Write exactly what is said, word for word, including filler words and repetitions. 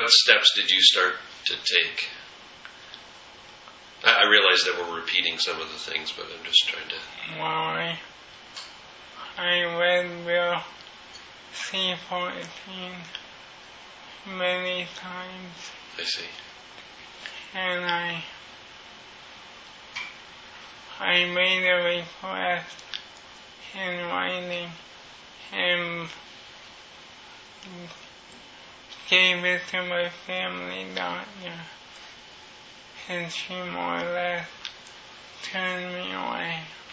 what steps did you start to take? I, I realize that we're repeating some of the things, but I'm just trying to... Well, I, I read Bill C fourteen many times. I see. And I, I made a request in writing and gave it to my family doctor, and she more or less turned me away.